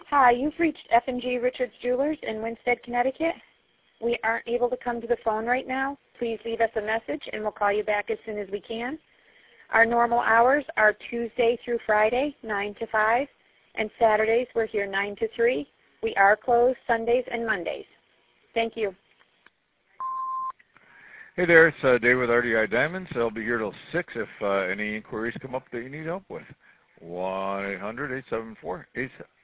Hi, you've reached F&G Richards Jewelers in Winsted, Connecticut. We aren't able to come to the phone right now. Please leave us a message and we'll call you back as soon as we can. Our normal hours are Tuesday through Friday, 9 to 5, and Saturdays we're here 9 to 3. We are closed Sundays and Mondays. Thank you. Hey there, it's Dave with RDI Diamonds. I'll be here till 6 if any inquiries come up that you need help with. 1-800-874-8700.